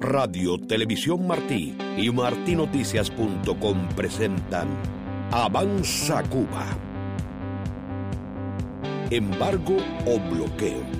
Radio Televisión Martí y martinoticias.com presentan Avanza Cuba. Embargo o bloqueo.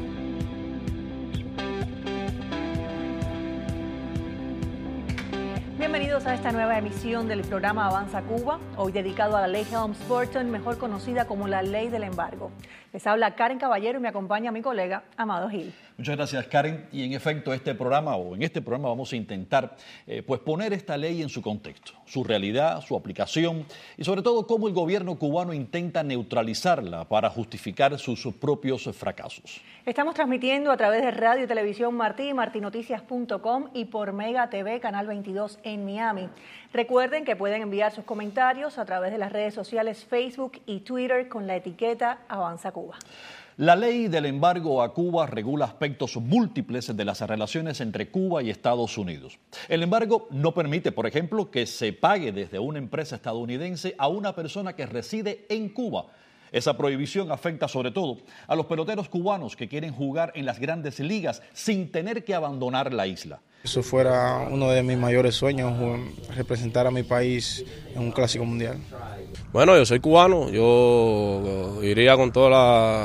Bienvenidos a esta nueva emisión del programa Avanza Cuba, hoy dedicado a la ley Helms-Burton, mejor conocida como la ley del embargo. Les habla Karen Caballero y me acompaña mi colega Amado Gil. Muchas gracias, Karen. Y en efecto, en este programa vamos a intentar poner esta ley en su contexto, su realidad, su aplicación y sobre todo cómo el gobierno cubano intenta neutralizarla para justificar sus propios fracasos. Estamos transmitiendo a través de Radio y Televisión Martí, martinoticias.com y por Mega TV, Canal 22 en Miami. Recuerden que pueden enviar sus comentarios a través de las redes sociales Facebook y Twitter con la etiqueta Avanza Cuba. La ley del embargo a Cuba regula aspectos múltiples de las relaciones entre Cuba y Estados Unidos. El embargo no permite, por ejemplo, que se pague desde una empresa estadounidense a una persona que reside en Cuba. Esa prohibición afecta sobre todo a los peloteros cubanos que quieren jugar en las grandes ligas sin tener que abandonar la isla. Eso fuera uno de mis mayores sueños, representar a mi país en un clásico mundial. Bueno, yo soy cubano, yo iría con toda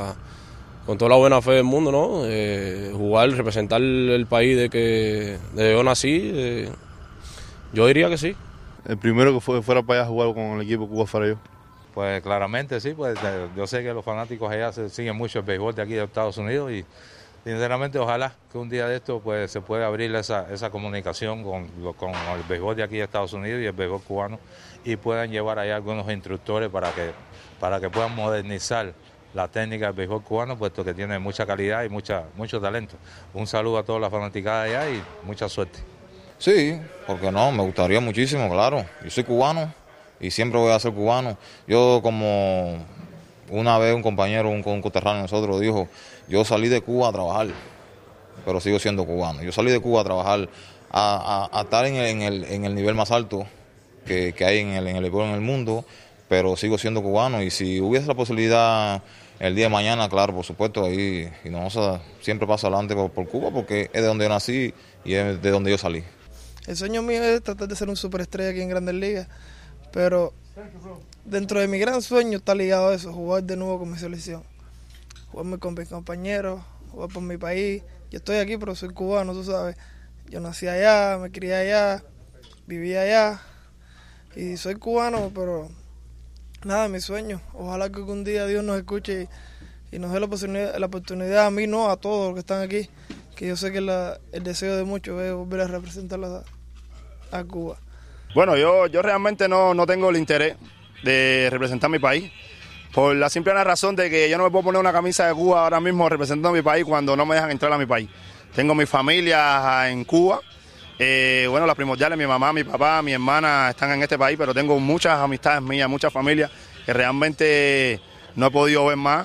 la buena fe del mundo, ¿no? Jugar, representar el país de yo nací, yo diría que sí. El primero que fuera para allá a jugar con el equipo Cuba fuera yo. Pues claramente sí, pues yo sé que los fanáticos allá siguen mucho el béisbol de aquí de Estados Unidos y sinceramente ojalá que un día de esto pues se pueda abrir esa comunicación con el béisbol de aquí de Estados Unidos y el béisbol cubano y puedan llevar allá algunos instructores para que puedan modernizar la técnica del béisbol cubano, puesto que tiene mucha calidad y mucho talento. Un saludo a toda la fanaticada allá y mucha suerte. Sí, porque no, me gustaría muchísimo, claro. Yo soy cubano y siempre voy a ser cubano. Yo, como una vez un compañero, un conterráneo de nosotros dijo, yo salí de Cuba a trabajar, pero sigo siendo cubano. Yo salí de Cuba a trabajar, a estar en el nivel más alto que hay en el mundo, pero sigo siendo cubano. Y si hubiese la posibilidad el día de mañana, claro, por supuesto, ahí y no, siempre paso adelante por Cuba, porque es de donde yo nací y es de donde yo salí. El sueño mío es tratar de ser un superestrella aquí en Grandes Ligas, pero dentro de mi gran sueño está ligado a eso, jugar de nuevo con mi selección, jugarme con mis compañeros, jugar por mi país. Yo estoy aquí, pero soy cubano, tú sabes. Yo nací allá, me crié allá, viví allá y soy cubano, pero nada, mi sueño. Ojalá que algún día Dios nos escuche y nos dé la oportunidad a mí, no a todos los que están aquí, que yo sé que el deseo de muchos es volver a representar a Cuba. Bueno, yo realmente no tengo el interés de representar mi país, por la simple razón de que yo no me puedo poner una camisa de Cuba ahora mismo representando a mi país cuando no me dejan entrar a mi país. Tengo mi familia en Cuba, bueno, las primordiales, mi mamá, mi papá, mi hermana están en este país, pero tengo muchas amistades mías, muchas familias que realmente no he podido ver más.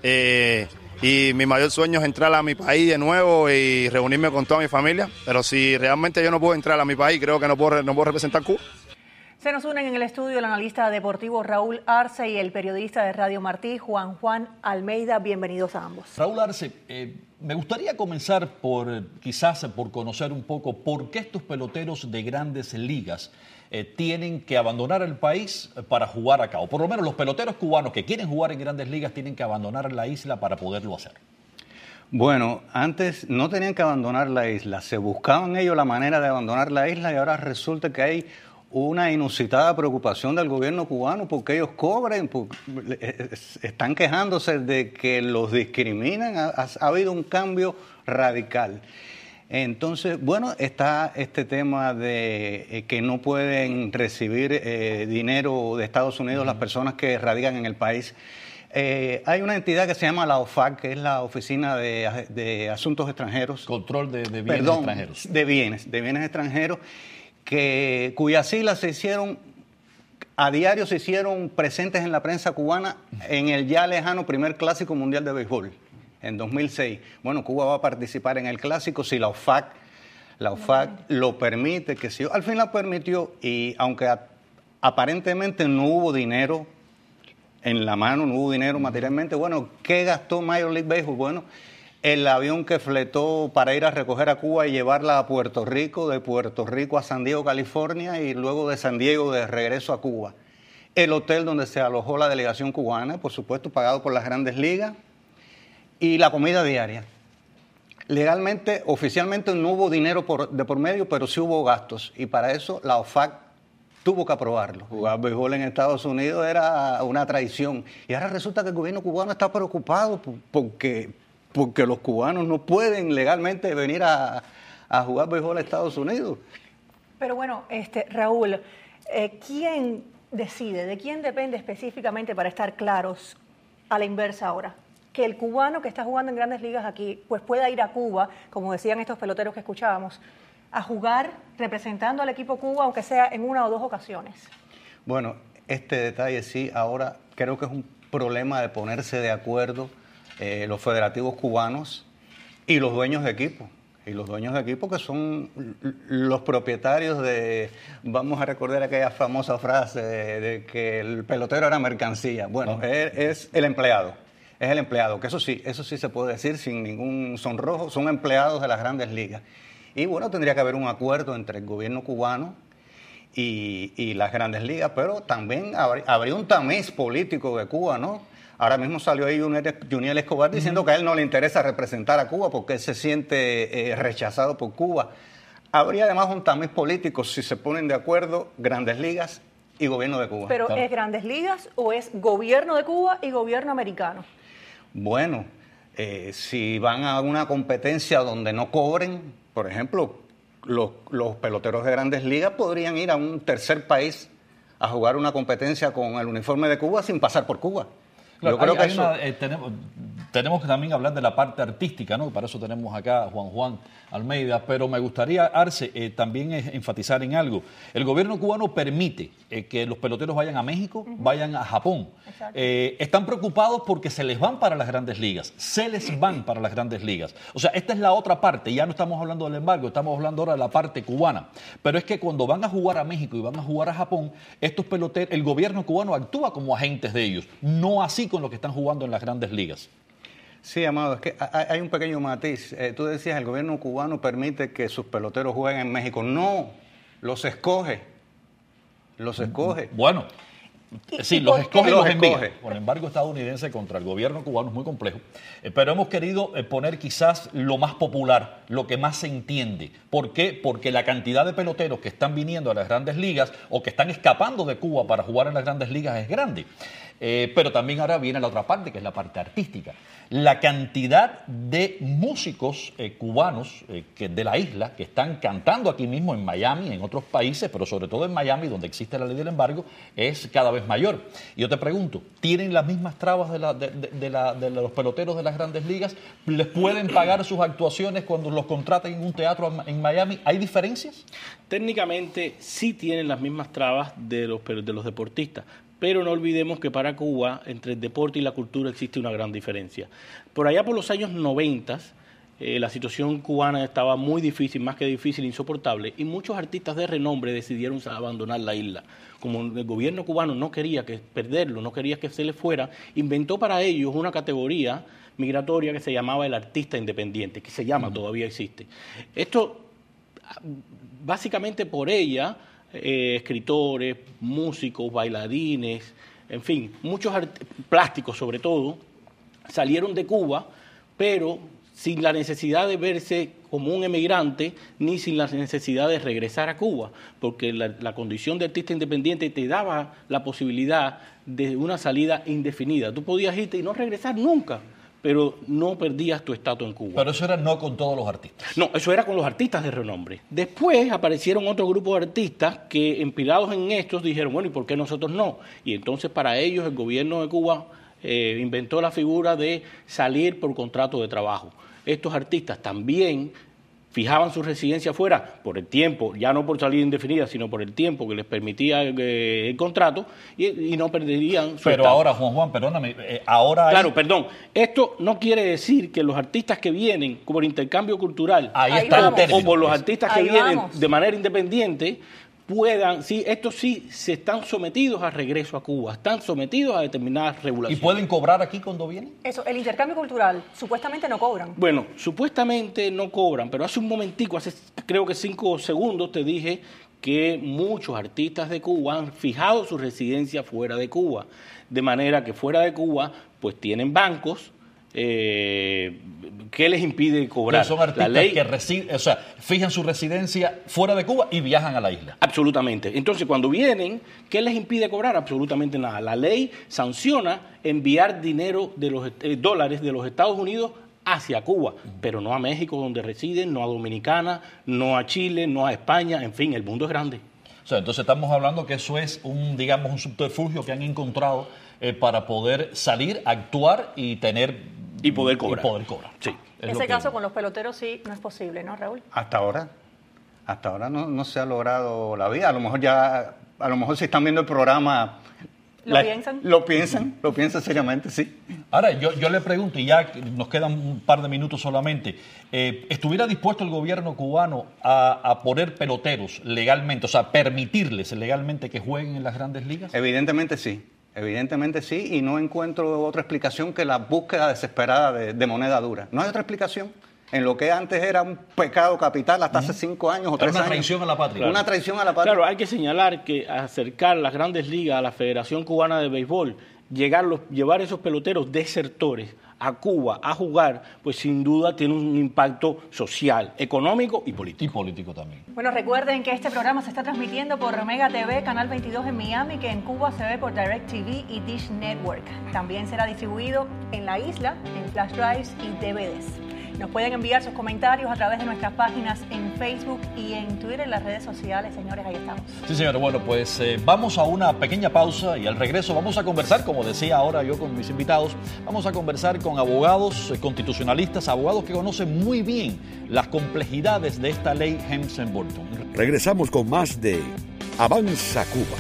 Y mi mayor sueño es entrar a mi país de nuevo y reunirme con toda mi familia, pero si realmente yo no puedo entrar a mi país, creo que no puedo representar Cuba. Se nos unen en el estudio el analista deportivo Raúl Arce y el periodista de Radio Martí, Juan Almeida. Bienvenidos a ambos. Raúl Arce, me gustaría comenzar quizás por conocer un poco por qué estos peloteros de grandes ligas tienen que abandonar el país para jugar acá, o por lo menos los peloteros cubanos que quieren jugar en grandes ligas tienen que abandonar la isla para poderlo hacer. Bueno, antes no tenían que abandonar la isla, se buscaban ellos la manera de abandonar la isla y ahora resulta que hay una inusitada preocupación del gobierno cubano porque ellos cobren, están quejándose de que los discriminan, ha habido un cambio radical. Entonces, bueno, está este tema de que no pueden recibir dinero de Estados Unidos las personas que radican en el país. Hay una entidad que se llama la OFAC, que es la Oficina de Asuntos Extranjeros. Control de bienes extranjeros. De bienes extranjeros, cuyas siglas a diario se hicieron presentes en la prensa cubana en el ya lejano primer Clásico Mundial de Béisbol, en 2006. Bueno, Cuba va a participar en el Clásico si la OFAC lo permite, que sí, al fin la permitió, y aunque aparentemente no hubo dinero en la mano, no hubo dinero materialmente, bueno, ¿qué gastó Major League Baseball? Bueno, el avión que fletó para ir a recoger a Cuba y llevarla a Puerto Rico, de Puerto Rico a San Diego, California, y luego de San Diego de regreso a Cuba. El hotel donde se alojó la delegación cubana, por supuesto, pagado por las Grandes Ligas, y la comida diaria. Legalmente, oficialmente no hubo dinero de por medio, pero sí hubo gastos, y para eso la OFAC tuvo que aprobarlo. Jugar béisbol en Estados Unidos era una traición, y ahora resulta que el gobierno cubano está preocupado porque los cubanos no pueden legalmente venir a jugar béisbol a Estados Unidos. Pero bueno, Raúl, ¿quién decide? ¿De quién depende específicamente, para estar claros, a la inversa ahora? Que el cubano que está jugando en Grandes Ligas aquí pues pueda ir a Cuba, como decían estos peloteros que escuchábamos, a jugar representando al equipo Cuba, aunque sea en una o dos ocasiones. Bueno, este detalle sí, ahora creo que es un problema de ponerse de acuerdo los federativos cubanos y los dueños de equipo. Y los dueños de equipo que son los propietarios de, vamos a recordar aquella famosa frase de que el pelotero era mercancía. Bueno, es el empleado. Es el empleado, que eso sí se puede decir sin ningún sonrojo, son empleados de las Grandes Ligas. Y bueno, tendría que haber un acuerdo entre el gobierno cubano y las Grandes Ligas, pero también habría un tamiz político de Cuba, ¿no? Ahora mismo salió ahí Juniel Escobar diciendo que a él no le interesa representar a Cuba porque él se siente rechazado por Cuba. Habría además un tamiz político si se ponen de acuerdo Grandes Ligas y gobierno de Cuba. ¿Pero ¿Es Grandes Ligas o es gobierno de Cuba y gobierno americano? Bueno, si van a una competencia donde no cobren, por ejemplo, los peloteros de Grandes Ligas podrían ir a un tercer país a jugar una competencia con el uniforme de Cuba sin pasar por Cuba. Claro, yo creo que tenemos que también hablar de la parte artística, ¿no? Para eso tenemos acá a Juan Almeida, pero me gustaría, Arce, también enfatizar en algo. El gobierno cubano permite que los peloteros vayan a México, vayan a Japón. Están preocupados porque se les van para las Grandes Ligas, O sea, esta es la otra parte, ya no estamos hablando del embargo, estamos hablando ahora de la parte cubana. Pero es que cuando van a jugar a México y van a jugar a Japón, estos peloteros, el gobierno cubano actúa como agentes de ellos, no así con los que están jugando en las Grandes Ligas. Sí, Amado, es que hay un pequeño matiz. Tú decías, el gobierno cubano permite que sus peloteros jueguen en México. No, los escoge. Bueno, sí, los escoge y los envía. Por el embargo estadounidense contra el gobierno cubano es muy complejo, pero hemos querido poner quizás lo más popular, lo que más se entiende. ¿Por qué? Porque la cantidad de peloteros que están viniendo a las Grandes Ligas o que están escapando de Cuba para jugar en las Grandes Ligas es grande. Pero también ahora viene la otra parte, que es la parte artística. La cantidad de músicos cubanos de la isla que están cantando aquí mismo en Miami, en otros países, pero sobre todo en Miami, donde existe la ley del embargo, es cada vez mayor. Y yo te pregunto, ¿tienen las mismas trabas de los peloteros de las Grandes Ligas? ¿Les pueden pagar sus actuaciones cuando los contraten en un teatro en Miami? ¿Hay diferencias? Técnicamente sí tienen las mismas trabas de los deportistas. Pero no olvidemos que para Cuba, entre el deporte y la cultura, existe una gran diferencia. Por allá por los años 90, la situación cubana estaba muy difícil, más que difícil, insoportable, y muchos artistas de renombre decidieron abandonar la isla. Como el gobierno cubano no quería perderlo, no quería que se les fuera, inventó para ellos una categoría migratoria que se llamaba el artista independiente, que se llama, todavía existe. Esto, básicamente por ella, escritores, músicos, bailarines, en fin, muchos plásticos sobre todo, salieron de Cuba, pero sin la necesidad de verse como un emigrante, ni sin la necesidad de regresar a Cuba, porque la condición de artista independiente te daba la posibilidad de una salida indefinida. Tú podías irte y no regresar nunca, pero no perdías tu estatus en Cuba. Pero eso era no con todos los artistas. No, eso era con los artistas de renombre. Después aparecieron otro grupo de artistas que, inspirados en estos, dijeron, bueno, ¿y por qué nosotros no? Y entonces para ellos el gobierno de Cuba inventó la figura de salir por contrato de trabajo. Estos artistas también fijaban su residencia afuera por el tiempo, ya no por salida indefinida, sino por el tiempo que les permitía el contrato y no perderían su Pero estatus. ahora, Juan, perdóname, ahora Claro, perdón. Esto no quiere decir que los artistas que vienen por intercambio cultural Ahí está el término. o por los artistas que Ahí vienen vamos. de manera independiente puedan, sí, estos sí se están sometidos a regreso a Cuba, están sometidos a determinadas regulaciones. ¿Y pueden cobrar aquí cuando vienen? Eso, el intercambio cultural, supuestamente no cobran. Bueno, supuestamente no cobran, pero hace un momentico, hace creo que 5 segundos te dije que muchos artistas de Cuba han fijado su residencia fuera de Cuba, de manera que fuera de Cuba pues tienen bancos. ¿Qué les impide cobrar? Son artistas que fijan su residencia fuera de Cuba y viajan a la isla. Absolutamente. Entonces, cuando vienen, ¿qué les impide cobrar? Absolutamente nada. La ley sanciona enviar dinero de los dólares de los Estados Unidos hacia Cuba, pero no a México donde residen, no a Dominicana, no a Chile, no a España, en fin, el mundo es grande. O sea, entonces estamos hablando que eso es un subterfugio que han encontrado para poder salir, actuar y tener... Y poder cobrar. Sí. En ese caso, con los peloteros sí no es posible, ¿no, Raúl? Hasta ahora no se ha logrado la vía. A lo mejor si están viendo el programa... Lo piensan seriamente, sí. Ahora, yo le pregunto, y ya nos quedan un par de minutos solamente, ¿estuviera dispuesto el gobierno cubano a poner peloteros legalmente, o sea, permitirles legalmente que jueguen en las grandes ligas? Evidentemente sí, y no encuentro otra explicación que la búsqueda desesperada de moneda dura. No hay otra explicación. En lo que antes era un pecado capital hasta hace 5 años o 3 años. Una traición a la patria. Claro. Una traición a la patria. Claro, hay que señalar que acercar las grandes ligas a la Federación Cubana de Béisbol, llevar esos peloteros desertores a Cuba a jugar, pues sin duda tiene un impacto social, económico y político. Y político también. Bueno, recuerden que este programa se está transmitiendo por Mega TV, Canal 22 en Miami, que en Cuba se ve por DirecTV y Dish Network. También será distribuido en la isla, en flash drives y DVDs. Nos pueden enviar sus comentarios a través de nuestras páginas en Facebook y en Twitter, en las redes sociales. Señores, ahí estamos. Sí, señores. Bueno, pues vamos a una pequeña pausa y al regreso vamos a conversar, como decía ahora yo con mis invitados, vamos a conversar con abogados constitucionalistas, abogados que conocen muy bien las complejidades de esta ley Helms-Burton. Regresamos con más de Avanza Cuba.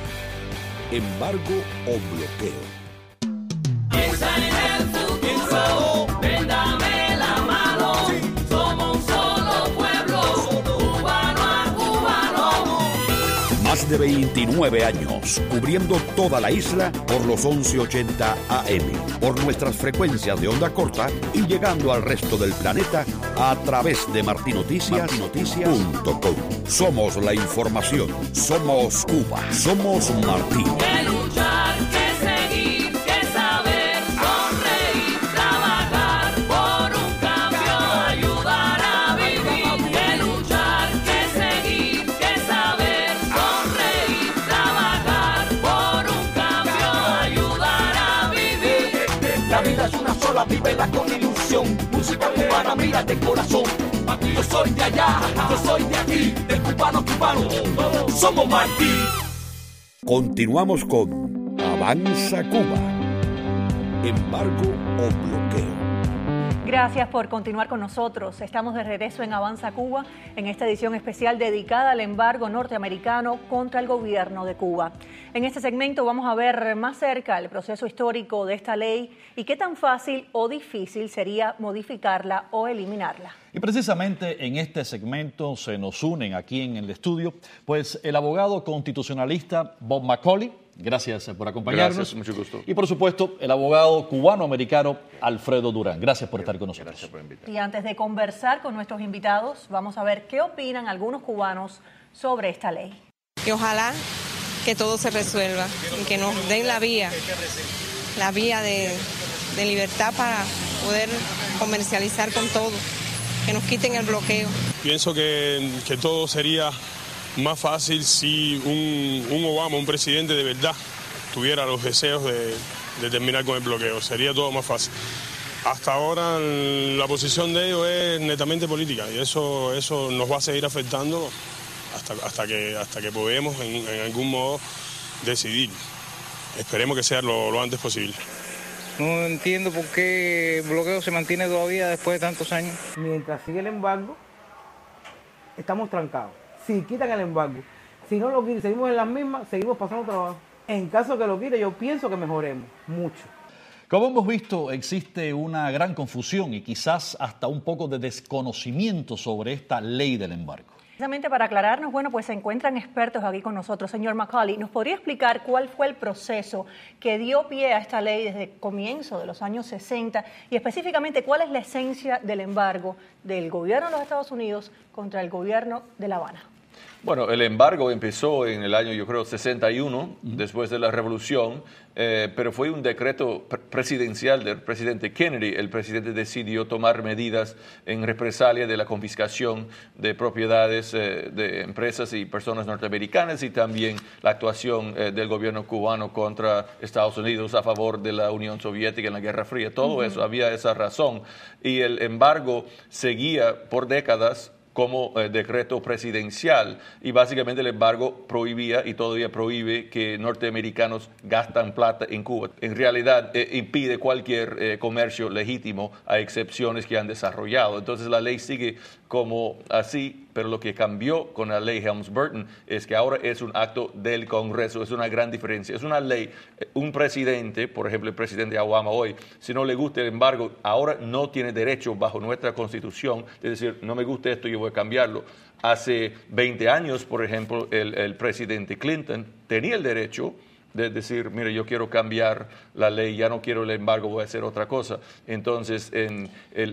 Embargo o bloqueo. Piensa en el futuro, ven, dame la mano. Somos un solo pueblo, cubano a cubano. Más de 29 años, cubriendo toda la isla por los 1180 AM, por nuestras frecuencias de onda corta y llegando al resto del planeta a través de martinoticias.com. Somos la información, somos Cuba, somos Martín. Que luchar, que seguir, que saber, sonreír, trabajar por un cambio, ayudar a vivir. Que luchar, que seguir, que saber, sonreír, trabajar por un cambio, ayudar a vivir. La vida es una sola, vívela con ilusión. Música cubana, mira de corazón. Yo soy de allá, yo soy de aquí, del cubano cubano, somos Martí. Continuamos con Avanza Cuba. Embargo o bloqueo. Gracias por continuar con nosotros. Estamos de regreso en Avanza Cuba, en esta edición especial dedicada al embargo norteamericano contra el gobierno de Cuba. En este segmento vamos a ver más cerca el proceso histórico de esta ley y qué tan fácil o difícil sería modificarla o eliminarla. Y precisamente en este segmento se nos unen aquí en el estudio, pues el abogado constitucionalista Bob Macaulay. Gracias por acompañarnos. Gracias, mucho gusto. Y por supuesto, el abogado cubano-americano Alfredo Durán. Gracias por estar con nosotros. Gracias por invitarme. Y antes de conversar con nuestros invitados, vamos a ver qué opinan algunos cubanos sobre esta ley. Y ojalá que todo se resuelva y que nos den la vía de libertad para poder comercializar con todo, que nos quiten el bloqueo. Pienso que todo sería más fácil si un Obama, un presidente de verdad, tuviera los deseos de terminar con el bloqueo. Sería todo más fácil. Hasta ahora la posición de ellos es netamente política y eso nos va a seguir afectando hasta que podamos en algún modo decidir. Esperemos que sea lo antes posible. No entiendo por qué el bloqueo se mantiene todavía después de tantos años. Mientras sigue el embargo, estamos trancados. Si quitan el embargo, si no lo quitan, seguimos en las mismas, seguimos pasando trabajo. En caso que lo quite, yo pienso que mejoremos mucho. Como hemos visto, existe una gran confusión y quizás hasta un poco de desconocimiento sobre esta ley del embargo. Precisamente para aclararnos, bueno, pues se encuentran expertos aquí con nosotros. Señor McCauley, ¿nos podría explicar cuál fue el proceso que dio pie a esta ley desde el comienzo de los años 60 y específicamente cuál es la esencia del embargo del gobierno de los Estados Unidos contra el gobierno de La Habana? Bueno, el embargo empezó en el año, yo creo, 61, después de la revolución, pero fue un decreto presidencial del presidente Kennedy. El presidente decidió tomar medidas en represalia de la confiscación de propiedades de empresas y personas norteamericanas y también la actuación del gobierno cubano contra Estados Unidos a favor de la Unión Soviética en la Guerra Fría. Todo eso, había esa razón. Y el embargo seguía por décadas como decreto presidencial y básicamente el embargo prohibía y todavía prohíbe que norteamericanos gastan plata en Cuba. En realidad impide cualquier comercio legítimo a excepciones que han desarrollado. Entonces la ley sigue como así, pero lo que cambió con la ley Helms-Burton es que ahora es un acto del Congreso, es una gran diferencia. Es una ley, un presidente, por ejemplo el presidente Obama hoy, si no le gusta el embargo, ahora no tiene derecho bajo nuestra Constitución de decir, no me gusta esto, yo voy a cambiarlo. Hace 20 años, por ejemplo, el presidente Clinton tenía el derecho de decir, mire, yo quiero cambiar la ley, ya no quiero el embargo, voy a hacer otra cosa. Entonces, en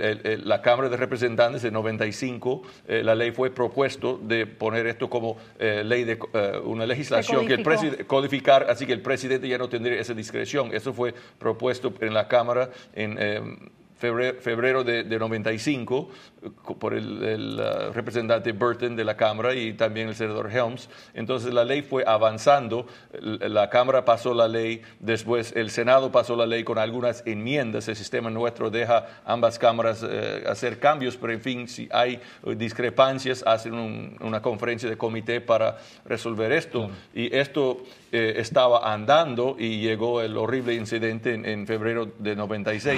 la Cámara de Representantes en 95, la ley fue propuesto de poner esto como ley de una legislación que el presidente codificar, así que el presidente ya no tendría esa discreción. Eso fue propuesto en la Cámara en febrero de 95 por el representante Burton de la Cámara y también el senador Helms. Entonces la ley fue avanzando, la Cámara pasó la ley, después el Senado pasó la ley con algunas enmiendas. El sistema nuestro deja ambas cámaras hacer cambios, pero en fin, si hay discrepancias, hacen una conferencia de comité para resolver esto. Y esto estaba andando y llegó el horrible incidente en febrero de 96.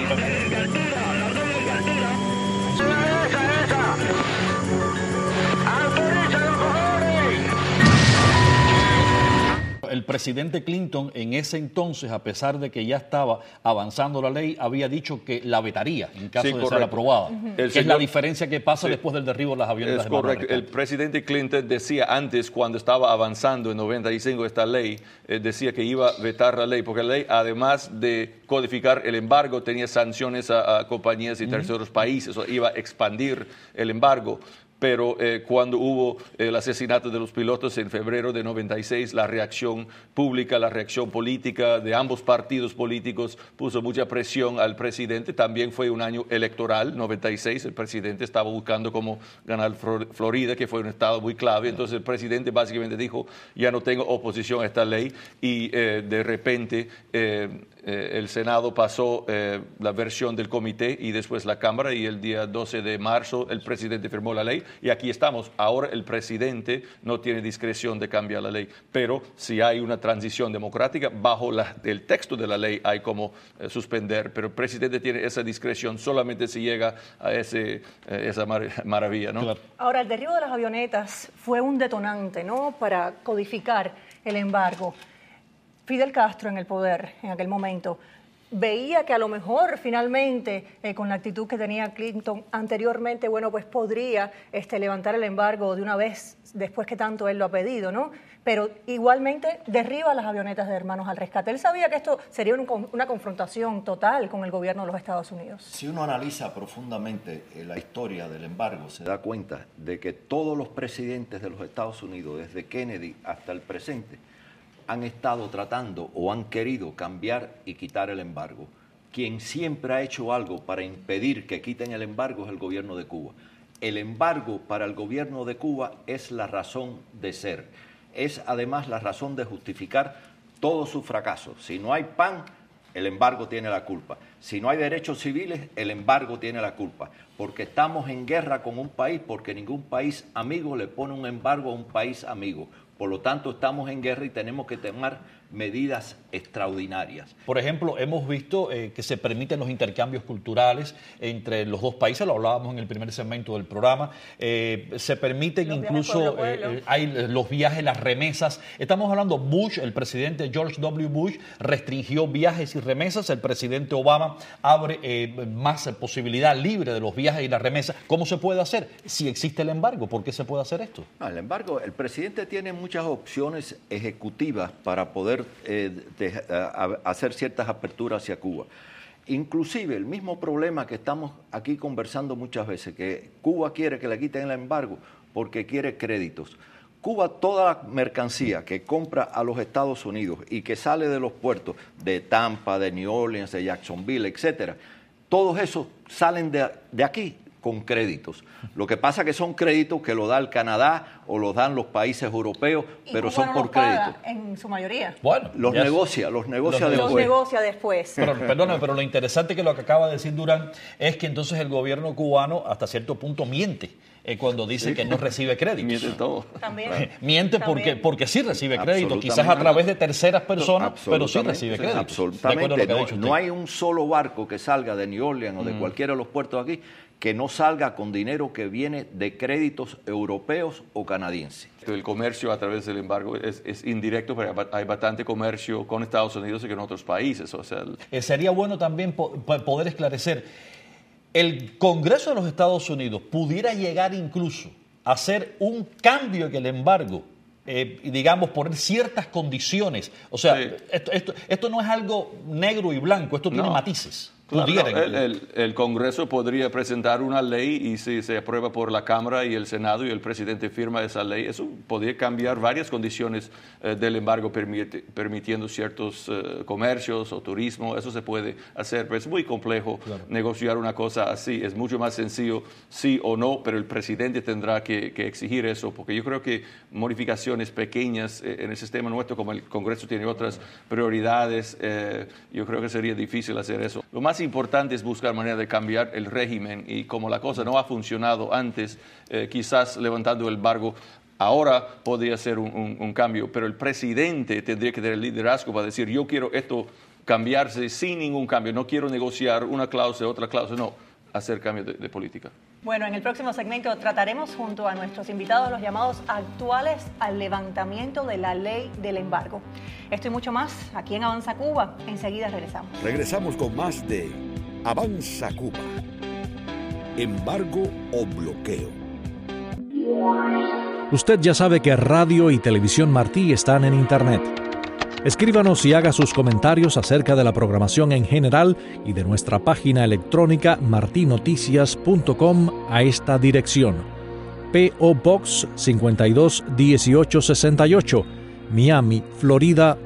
El presidente Clinton en ese entonces, a pesar de que ya estaba avanzando la ley, había dicho que la vetaría en caso de ser aprobada. Que es la diferencia que pasa después del derribo de las avionetas. Es correcto. El presidente Clinton decía antes, cuando estaba avanzando en 95 esta ley, decía que iba a vetar la ley, porque la ley, además de codificar el embargo, tenía sanciones a compañías y terceros países, o iba a expandir el embargo. Pero cuando hubo el asesinato de los pilotos en febrero de 96, la reacción pública, la reacción política de ambos partidos políticos puso mucha presión al presidente. También fue un año electoral, 96, el presidente estaba buscando cómo ganar Florida, que fue un estado muy clave. Entonces el presidente básicamente dijo, ya no tengo oposición a esta ley y de repente el Senado pasó la versión del comité y después la Cámara y el día 12 de marzo el presidente firmó la ley. Y aquí estamos. Ahora el presidente no tiene discreción de cambiar la ley, pero si hay una transición democrática, bajo el texto de la ley hay como suspender, pero el presidente tiene esa discreción solamente si llega a esa maravilla, ¿no? Claro. Ahora, el derribo de las avionetas fue un detonante, ¿no?, para codificar el embargo. Fidel Castro en el poder en aquel momento veía que a lo mejor finalmente con la actitud que tenía Clinton anteriormente, bueno, pues podría levantar el embargo de una vez después que tanto él lo ha pedido, ¿no? Pero igualmente derriba las avionetas de Hermanos al Rescate. Él sabía que esto sería una confrontación total con el gobierno de los Estados Unidos. Si uno analiza profundamente la historia del embargo, se da cuenta de que todos los presidentes de los Estados Unidos, desde Kennedy hasta el presente, han estado tratando o han querido cambiar y quitar el embargo. Quien siempre ha hecho algo para impedir que quiten el embargo es el gobierno de Cuba. El embargo para el gobierno de Cuba es la razón de ser. Es además la razón de justificar todo su fracaso. Si no hay pan, el embargo tiene la culpa. Si no hay derechos civiles, el embargo tiene la culpa. Porque estamos en guerra con un país, porque ningún país amigo le pone un embargo a un país amigo. Por lo tanto, estamos en guerra y tenemos que tomar medidas extraordinarias. Por ejemplo, hemos visto que se permiten los intercambios culturales entre los dos países, lo hablábamos en el primer segmento del programa, se permiten los incluso hay los viajes, las remesas. Estamos hablando, Bush, el presidente George W. Bush restringió viajes y remesas, el presidente Obama abre más posibilidad libre de los viajes y las remesas. ¿Cómo se puede hacer? Si existe el embargo, ¿por qué se puede hacer esto? No, el embargo, el presidente tiene muchas opciones ejecutivas para poder hacer ciertas aperturas hacia Cuba. Inclusive el mismo problema que estamos aquí conversando muchas veces, que Cuba quiere que le quiten el embargo porque quiere créditos. Cuba, toda la mercancía que compra a los Estados Unidos y que sale de los puertos de Tampa, de New Orleans, de Jacksonville, etcétera, todos esos salen de aquí con créditos. Lo que pasa es que son créditos que lo da el Canadá o los dan los países europeos, pero son por crédito. En su mayoría. Bueno, los negocia después. Los negocia después. Perdóname, pero lo interesante que lo que acaba de decir Durán es que entonces el gobierno cubano hasta cierto punto miente cuando dice que no recibe créditos. Miente todo. También. Miente porque sí recibe créditos, quizás a través de terceras personas, pero sí recibe créditos. Absolutamente. No hay un solo barco que salga de New Orleans o de cualquiera de los puertos aquí que no salga con dinero que viene de créditos europeos o canadienses. El comercio a través del embargo es indirecto, pero hay bastante comercio con Estados Unidos y con otros países. O sea, sería bueno también poder esclarecer, el Congreso de los Estados Unidos pudiera llegar incluso a hacer un cambio en el embargo, digamos, poner ciertas condiciones. O sea, sí. esto no es algo negro y blanco, esto tiene matices. Claro, el Congreso podría presentar una ley y si se aprueba por la Cámara y el Senado y el presidente firma esa ley, eso podría cambiar varias condiciones del embargo permitiendo ciertos comercios o turismo. Eso se puede hacer, pero es muy complejo negociar una cosa así. Es mucho más sencillo sí o no, pero el presidente tendrá que exigir eso, porque yo creo que modificaciones pequeñas en el sistema nuestro, como el Congreso tiene otras prioridades, yo creo que sería difícil hacer eso. Lo más importante es buscar manera de cambiar el régimen y como la cosa no ha funcionado antes, quizás levantando el embargo ahora podría ser un cambio, pero el presidente tendría que tener el liderazgo para decir yo quiero esto cambiarse sin ningún cambio, no quiero negociar una cláusula, otra cláusula, no, hacer cambio de política. Bueno, en el próximo segmento trataremos junto a nuestros invitados los llamados actuales al levantamiento de la ley del embargo. Esto y mucho más aquí en Avanza Cuba. Enseguida regresamos. Regresamos con más de Avanza Cuba. Embargo o bloqueo. Usted ya sabe que Radio y Televisión Martí están en Internet. Escríbanos y haga sus comentarios acerca de la programación en general y de nuestra página electrónica martinoticias.com a esta dirección: P.O. Box 521868, Miami, Florida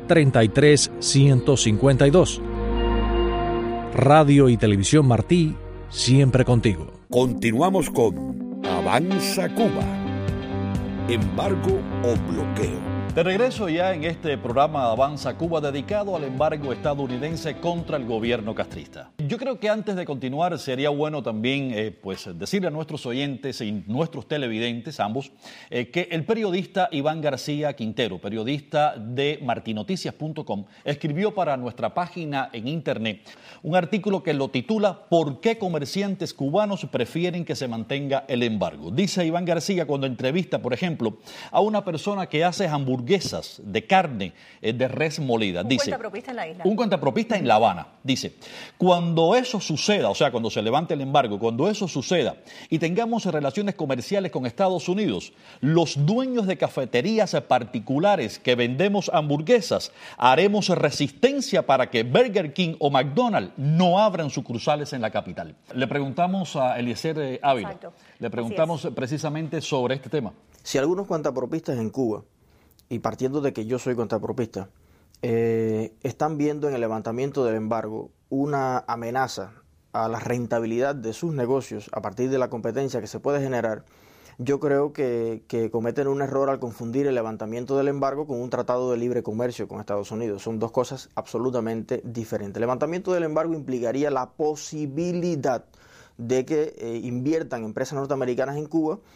33152. Radio y Televisión Martí, siempre contigo. Continuamos con Avanza Cuba. Embargo o bloqueo. De regreso ya en este programa Avanza Cuba dedicado al embargo estadounidense contra el gobierno castrista. Yo creo que antes de continuar sería bueno también decirle a nuestros oyentes y nuestros televidentes, ambos, que el periodista Iván García Quintero, periodista de martinoticias.com, escribió para nuestra página en internet un artículo que lo titula ¿Por qué comerciantes cubanos prefieren que se mantenga el embargo? Dice Iván García cuando entrevista, por ejemplo, a una persona que hace hamburguesas de carne de res molida. Un cuentapropista en la isla. Un cuentapropista en La Habana. Dice, cuando eso suceda, o sea, cuando se levante el embargo, cuando eso suceda y tengamos relaciones comerciales con Estados Unidos, los dueños de cafeterías particulares que vendemos hamburguesas haremos resistencia para que Burger King o McDonald's no abran sucursales en la capital. Le preguntamos a Eliezer Ávila. Exacto. Le preguntamos precisamente sobre este tema. Si algunos cuentapropistas en Cuba, y partiendo de que yo soy cuentapropista, están viendo en el levantamiento del embargo una amenaza a la rentabilidad de sus negocios a partir de la competencia que se puede generar, yo creo que cometen un error al confundir el levantamiento del embargo con un tratado de libre comercio con Estados Unidos. Son dos cosas absolutamente diferentes. El levantamiento del embargo implicaría la posibilidad de que inviertan empresas norteamericanas en Cuba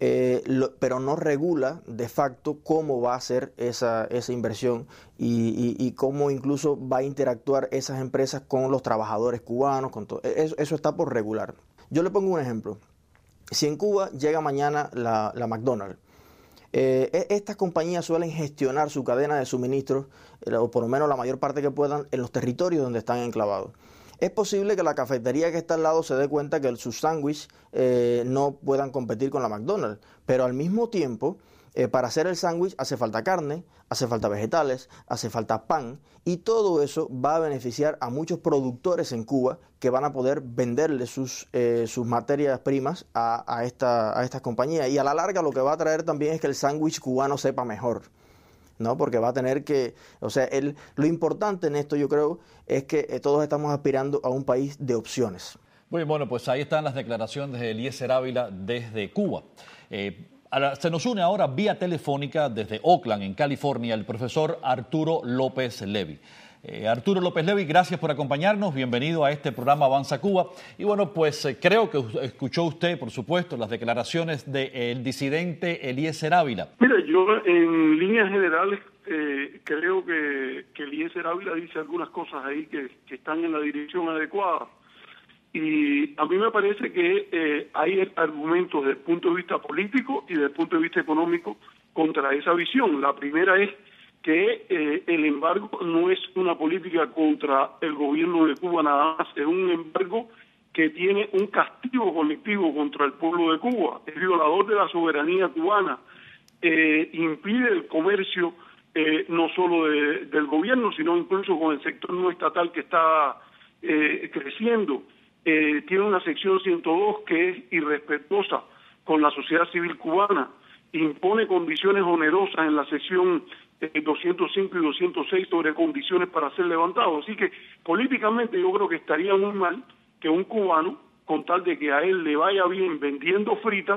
pero no regula de facto cómo va a ser esa inversión y cómo incluso va a interactuar esas empresas con los trabajadores cubanos, con todo. Eso está por regular. Yo le pongo un ejemplo. Si en Cuba llega mañana la McDonald's, estas compañías suelen gestionar su cadena de suministros, o por lo menos la mayor parte que puedan, en los territorios donde están enclavados. Es posible que la cafetería que está al lado se dé cuenta que sus sándwiches no puedan competir con la McDonald's, pero al mismo tiempo, para hacer el sándwich hace falta carne, hace falta vegetales, hace falta pan, y todo eso va a beneficiar a muchos productores en Cuba que van a poder venderle sus materias primas a estas compañías. Y a la larga lo que va a traer también es que el sándwich cubano sepa mejor, ¿no? Porque va a tener que, lo importante en esto, yo creo, es que todos estamos aspirando a un país de opciones. Muy bueno, pues ahí están las declaraciones de Eliezer Ávila desde Cuba. Se nos une ahora vía telefónica desde Oakland, en California, el profesor Arturo López Levy. Arturo López Levy, gracias por acompañarnos. Bienvenido a este programa Avanza Cuba. Y bueno, pues creo que escuchó usted, por supuesto, las declaraciones del disidente Eliezer Ávila. Mira, yo en líneas generales creo que Eliezer Ávila dice algunas cosas ahí que están en la dirección adecuada. Y a mí me parece que hay argumentos desde el punto de vista político y desde el punto de vista económico contra esa visión. La primera es que el embargo no es una política contra el gobierno de Cuba nada más, es un embargo que tiene un castigo colectivo contra el pueblo de Cuba, es violador de la soberanía cubana, impide el comercio no solo del gobierno, sino incluso con el sector no estatal que está creciendo. Tiene una sección 102 que es irrespetuosa con la sociedad civil cubana, impone condiciones onerosas en la sección 205 y 206 sobre condiciones para ser levantado. Así que políticamente yo creo que estaría muy mal que un cubano, con tal de que a él le vaya bien vendiendo fritas,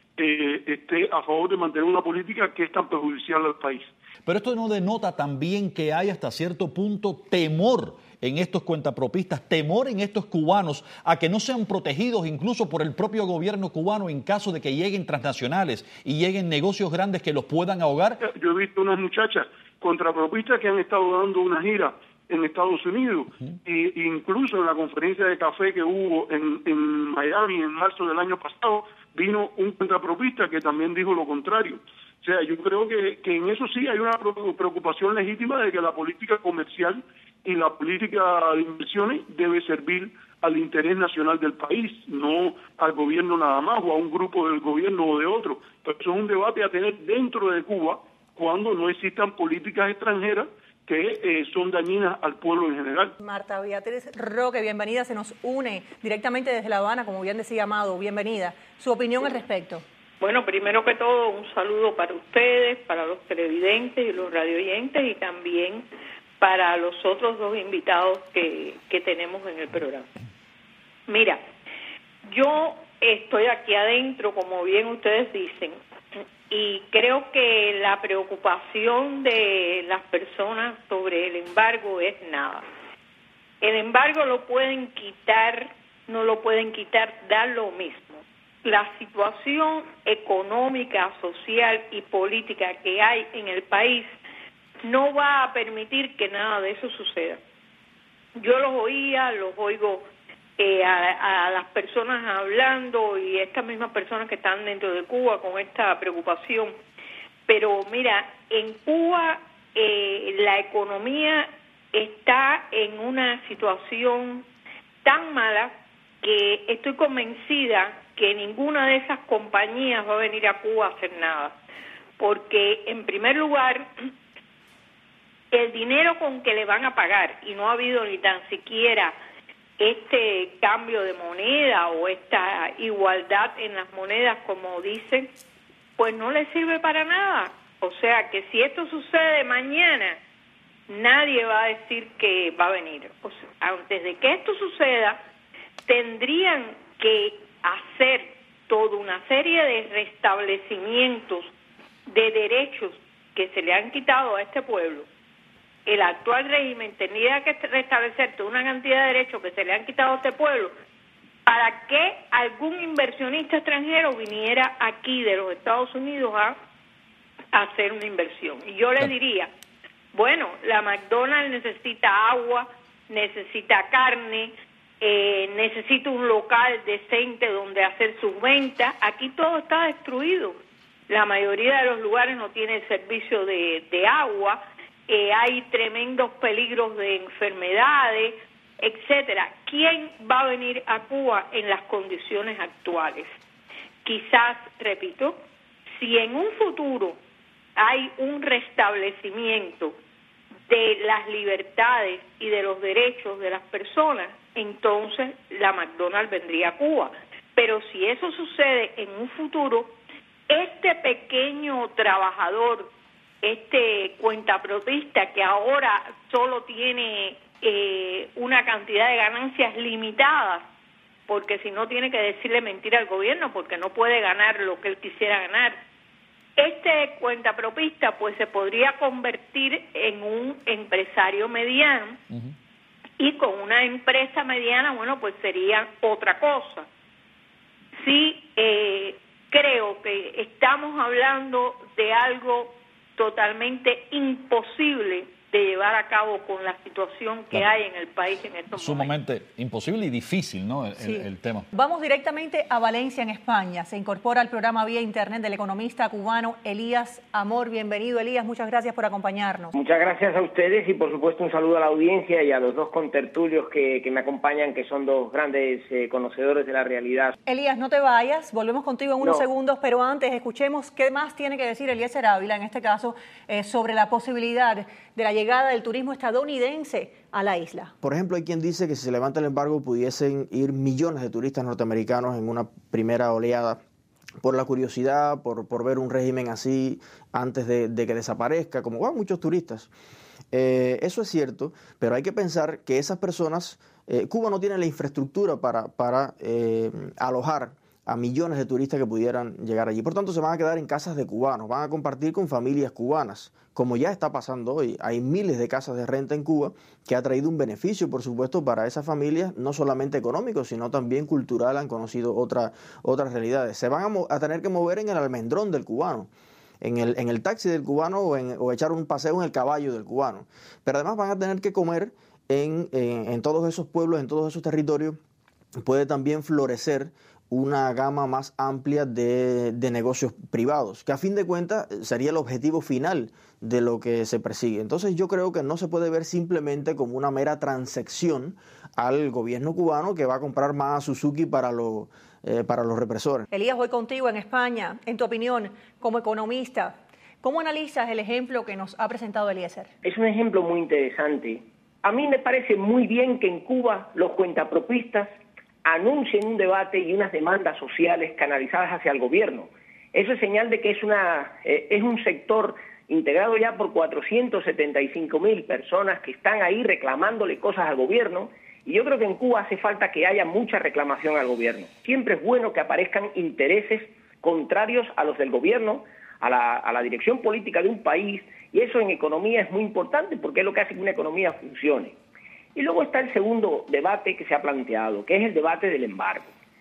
esté a favor de mantener una política que es tan perjudicial al país. Pero esto no denota también que hay hasta cierto punto temor en estos cuentapropistas, temor en estos cubanos a que no sean protegidos incluso por el propio gobierno cubano en caso de que lleguen transnacionales y lleguen negocios grandes que los puedan ahogar. Yo he visto unas muchachas contrapropistas que han estado dando una gira en Estados Unidos, e incluso en la conferencia de café que hubo en Miami en marzo del año pasado, vino un contrapropista que también dijo lo contrario. O sea, yo creo que en eso sí hay una preocupación legítima de que la política comercial y la política de inversiones debe servir al interés nacional del país, no al gobierno nada más o a un grupo del gobierno o de otro. Pero eso es un debate a tener dentro de Cuba cuando no existan políticas extranjeras que son dañinas al pueblo en general. Marta Beatriz Roque, bienvenida, se nos une directamente desde La Habana, como bien decía Amado, bienvenida. ¿Su opinión al respecto? Bueno, primero que todo, un saludo para ustedes, para los televidentes y los radioyentes y también para los otros dos invitados que tenemos en el programa. Mira, yo estoy aquí adentro, como bien ustedes dicen, y creo que la preocupación de las personas sobre el embargo es nada. El embargo lo pueden quitar, no lo pueden quitar, da lo mismo. La situación económica, social y política que hay en el país no va a permitir que nada de eso suceda. Yo los oigo a las personas hablando y estas mismas personas que están dentro de Cuba con esta preocupación. Pero mira, en Cuba la economía está en una situación tan mala que estoy convencida que ninguna de esas compañías va a venir a Cuba a hacer nada. Porque, en primer lugar, el dinero con que le van a pagar, y no ha habido ni tan siquiera este cambio de moneda o esta igualdad en las monedas, como dicen, pues no le sirve para nada. O sea, que si esto sucede mañana, nadie va a decir que va a venir. O sea, antes de que esto suceda, tendrían que hacer toda una serie de restablecimientos de derechos que se le han quitado a este pueblo. El actual régimen tendría que restablecer toda una cantidad de derechos que se le han quitado a este pueblo para que algún inversionista extranjero viniera aquí de los Estados Unidos a hacer una inversión. Y yo le diría, bueno, la McDonald's necesita agua, necesita carne, necesita un local decente donde hacer sus ventas. Aquí todo está destruido. La mayoría de los lugares no tiene servicio de agua, hay tremendos peligros de enfermedades, etcétera. ¿Quién va a venir a Cuba en las condiciones actuales? Quizás, repito, si en un futuro hay un restablecimiento de las libertades y de los derechos de las personas, entonces la McDonald's vendría a Cuba. Pero si eso sucede en un futuro, este pequeño trabajador, este cuentapropista que ahora solo tiene una cantidad de ganancias limitadas, porque si no tiene que decirle mentira al gobierno porque no puede ganar lo que él quisiera ganar, este cuentapropista pues se podría convertir en un empresario mediano, y con una empresa mediana, bueno, pues sería otra cosa. Sí, creo que estamos hablando de algo totalmente imposible de llevar a cabo con la situación que hay en el país en estos momentos. Sumamente imposible y difícil, ¿no? El tema. Vamos directamente a Valencia, en España. Se incorpora al programa vía internet del economista cubano Elías Amor. Bienvenido, Elías. Muchas gracias por acompañarnos. Muchas gracias a ustedes y, por supuesto, un saludo a la audiencia y a los dos contertulios que me acompañan, que son dos grandes conocedores de la realidad. Elías, no te vayas. Volvemos contigo en unos segundos, pero antes escuchemos qué más tiene que decir Eliezer Ávila, en este caso, sobre la posibilidad de la llegada del turismo estadounidense a la isla. Por ejemplo, hay quien dice que si se levanta el embargo pudiesen ir millones de turistas norteamericanos en una primera oleada por la curiosidad, por ver un régimen así antes de que desaparezca, como van muchos turistas. Eso es cierto, pero hay que pensar que esas personas, Cuba no tiene la infraestructura para alojar a millones de turistas que pudieran llegar allí. Por tanto, se van a quedar en casas de cubanos, van a compartir con familias cubanas, como ya está pasando hoy. Hay miles de casas de renta en Cuba que ha traído un beneficio, por supuesto, para esas familias, no solamente económico, sino también cultural. Han conocido otras realidades. Se van a tener que mover en el almendrón del cubano, en el taxi del cubano o echar un paseo en el caballo del cubano. Pero además van a tener que comer en todos esos pueblos, en todos esos territorios. Puede también florecer una gama más amplia de negocios privados, que a fin de cuentas sería el objetivo final de lo que se persigue. Entonces yo creo que no se puede ver simplemente como una mera transacción al gobierno cubano que va a comprar más Suzuki para los represores. Elías, voy contigo en España. En tu opinión, como economista, ¿cómo analizas el ejemplo que nos ha presentado Eliezer? Es un ejemplo muy interesante. A mí me parece muy bien que en Cuba los cuentapropistas anuncien un debate y unas demandas sociales canalizadas hacia el gobierno. Eso es señal de que es un sector integrado ya por 475.000 personas que están ahí reclamándole cosas al gobierno, y yo creo que en Cuba hace falta que haya mucha reclamación al gobierno. Siempre es bueno que aparezcan intereses contrarios a los del gobierno, a la dirección política de un país, y eso en economía es muy importante porque es lo que hace que una economía funcione. Y luego está el segundo debate que se ha planteado, que es el debate del embargo.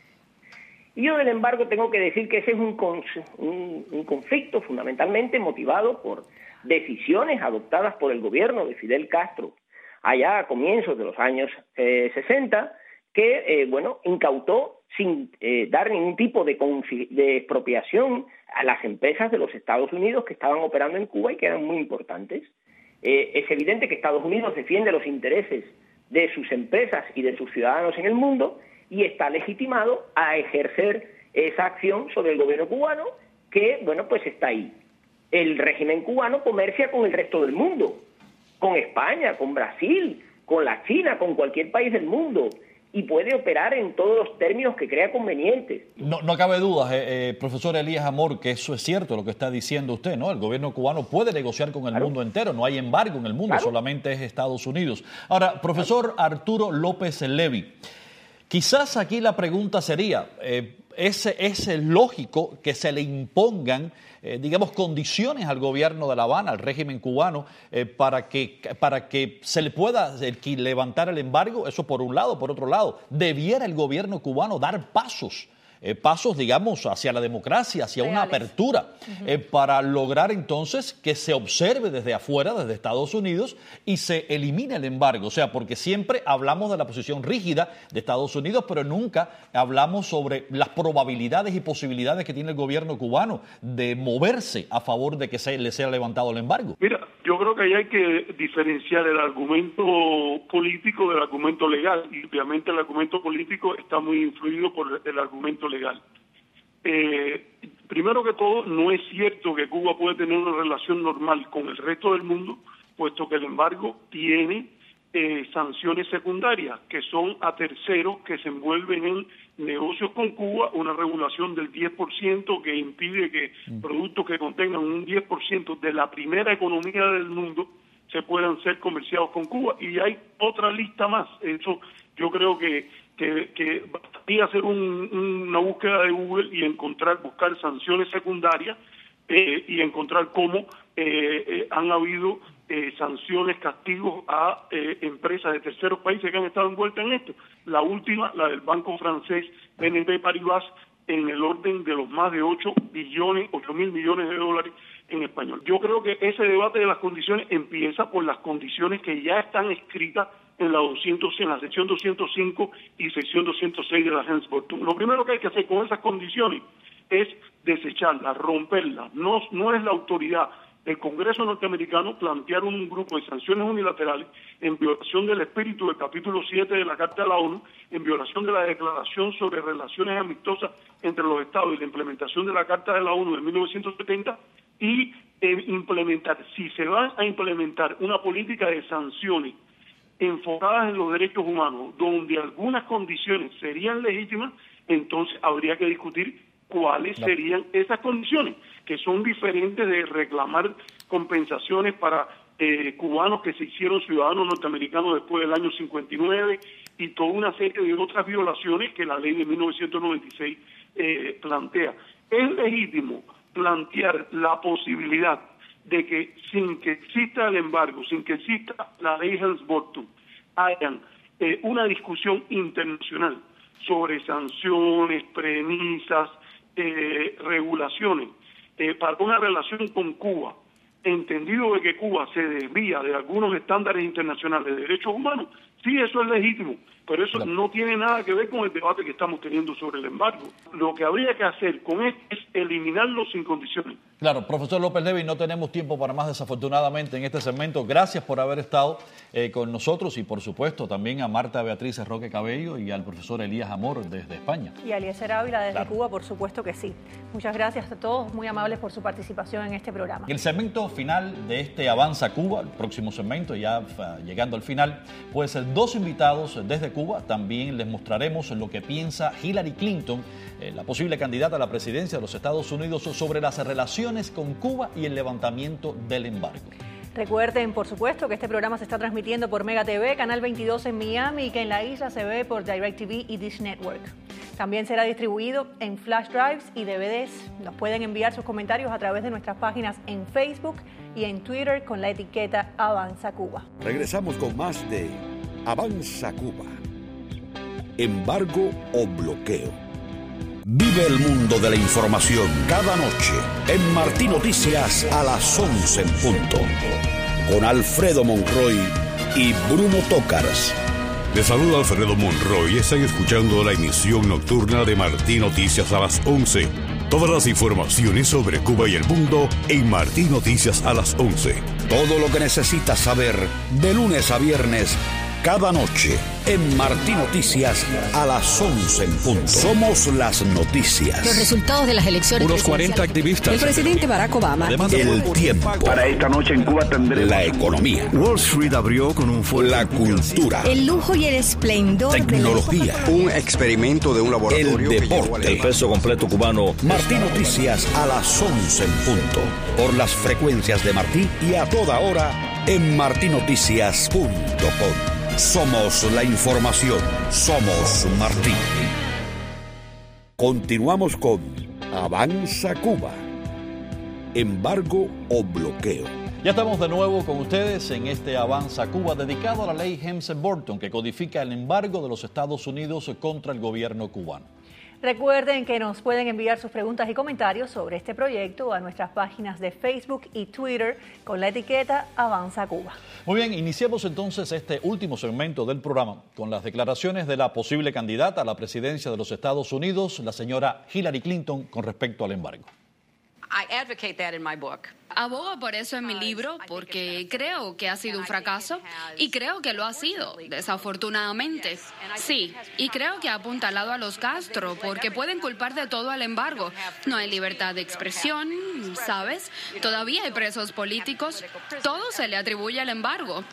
Y yo del embargo tengo que decir que ese es un conflicto fundamentalmente motivado por decisiones adoptadas por el gobierno de Fidel Castro allá a comienzos de los años 60, que incautó sin dar ningún tipo de expropiación a las empresas de los Estados Unidos que estaban operando en Cuba y que eran muy importantes. Es evidente que Estados Unidos defiende los intereses de sus empresas y de sus ciudadanos en el mundo y está legitimado a ejercer esa acción sobre el gobierno cubano que, pues está ahí. El régimen cubano comercia con el resto del mundo, con España, con Brasil, con la China, con cualquier país del mundo, y puede operar en todos los términos que crea convenientes. No cabe duda, profesor Elías Amor, que eso es cierto lo que está diciendo usted, ¿no? El gobierno cubano puede negociar con el mundo entero, no hay embargo en el mundo, solamente es Estados Unidos. Ahora, profesor Arturo López Levy, quizás aquí la pregunta sería, es lógico que se le impongan, digamos, condiciones al gobierno de La Habana, al régimen cubano, para que se le pueda levantar el embargo. Eso por un lado. Por otro lado, debiera el gobierno cubano dar pasos, digamos, hacia la democracia, hacia una apertura, para lograr entonces que se observe desde afuera, desde Estados Unidos, y se elimine el embargo. O sea, porque siempre hablamos de la posición rígida de Estados Unidos, pero nunca hablamos sobre las probabilidades y posibilidades que tiene el gobierno cubano de moverse a favor de que le sea levantado el embargo. Mira, yo creo que ahí hay que diferenciar el argumento político del argumento legal, y obviamente el argumento político está muy influido por el argumento legal. Primero que todo, no es cierto que Cuba puede tener una relación normal con el resto del mundo, puesto que el embargo tiene sanciones secundarias, que son a terceros que se envuelven en negocios con Cuba, una regulación del 10% que impide que productos que contengan un 10% de la primera economía del mundo se puedan ser comerciados con Cuba, y hay otra lista más. Eso yo creo que bastaría hacer una búsqueda de Google y buscar sanciones secundarias y encontrar cómo han habido sanciones, castigos a empresas de terceros países que han estado envueltas en esto. La última, la del banco francés BNP Paribas, en el orden de los más de 8.000 millones de dólares en español. Yo creo que ese debate de las condiciones empieza por las condiciones que ya están escritas en la sección 205 y sección 206 de la Helms-Burton. Lo primero que hay que hacer con esas condiciones es desecharlas, romperlas. No es la autoridad del Congreso norteamericano plantear un grupo de sanciones unilaterales en violación del espíritu del capítulo 7 de la Carta de la ONU, en violación de la Declaración sobre Relaciones Amistosas entre los Estados y la implementación de la Carta de la ONU de 1970, y si se va a implementar una política de sanciones enfocadas en los derechos humanos, donde algunas condiciones serían legítimas, entonces habría que discutir cuáles serían esas condiciones, que son diferentes de reclamar compensaciones para cubanos que se hicieron ciudadanos norteamericanos después del año 59 y toda una serie de otras violaciones que la ley de 1996 plantea. Es legítimo plantear la posibilidad de que sin que exista el embargo, sin que exista la ley Helms-Burton, hayan una discusión internacional sobre sanciones, premisas, regulaciones para una relación con Cuba, entendido de que Cuba se desvía de algunos estándares internacionales de derechos humanos. Sí, eso es legítimo, pero eso no tiene nada que ver con el debate que estamos teniendo sobre el embargo. Lo que habría que hacer con esto es eliminarlo sin condiciones. Claro, profesor López Levy, no tenemos tiempo para más, desafortunadamente, en este segmento. Gracias por haber estado con nosotros, y por supuesto también a Marta Beatriz Roque Cabello y al profesor Elías Amor desde España. Y a Eliezer Ávila desde Cuba, por supuesto que sí. Muchas gracias a todos, muy amables por su participación en este programa. El segmento final de este Avanza Cuba, el próximo segmento, ya llegando al final, pues dos invitados desde Cuba. También les mostraremos lo que piensa Hillary Clinton, la posible candidata a la presidencia de los Estados Unidos, sobre las relaciones con Cuba y el levantamiento del embargo. Recuerden, por supuesto, que este programa se está transmitiendo por Mega TV, Canal 22 en Miami, y que en la isla se ve por DirecTV y Dish Network. También será distribuido en flash drives y DVDs. Nos pueden enviar sus comentarios a través de nuestras páginas en Facebook y en Twitter con la etiqueta Avanza Cuba. Regresamos con más de Avanza Cuba. Embargo o bloqueo. Vive el mundo de la información cada noche en Martí Noticias a las 11 en punto. Con Alfredo Monroy y Bruno Tócaras. Les saluda Alfredo Monroy y están escuchando la emisión nocturna de Martí Noticias a las 11. Todas las informaciones sobre Cuba y el mundo en Martí Noticias a las 11. Todo lo que necesitas saber de lunes a viernes cada noche en Martí Noticias a las 11 en punto. Somos las noticias. Los resultados de las elecciones. Unos 40 activistas. El presidente Barack Obama. El tiempo. Para esta noche en Cuba tendremos la economía. Wall Street abrió con un fuerte. La cultura. El lujo y el esplendor. Tecnología. Un experimento de un laboratorio. El deporte. El peso completo cubano. Martí Noticias a las 11 en punto. Por las frecuencias de Martí y a toda hora en martinoticias.com. Somos la información. Somos Martí. Continuamos con Avanza Cuba. Embargo o bloqueo. Ya estamos de nuevo con ustedes en este Avanza Cuba dedicado a la ley Helms-Burton que codifica el embargo de los Estados Unidos contra el gobierno cubano. Recuerden que nos pueden enviar sus preguntas y comentarios sobre este proyecto a nuestras páginas de Facebook y Twitter con la etiqueta Avanza Cuba. Muy bien, iniciemos entonces este último segmento del programa con las declaraciones de la posible candidata a la presidencia de los Estados Unidos, la señora Hillary Clinton, con respecto al embargo. Abogo por eso en mi libro porque creo que ha sido un fracaso y creo que lo ha sido, desafortunadamente. Sí, y creo que ha apuntalado a los Castro porque pueden culpar de todo al embargo. No hay libertad de expresión, ¿sabes? Todavía hay presos políticos. Todo se le atribuye al embargo.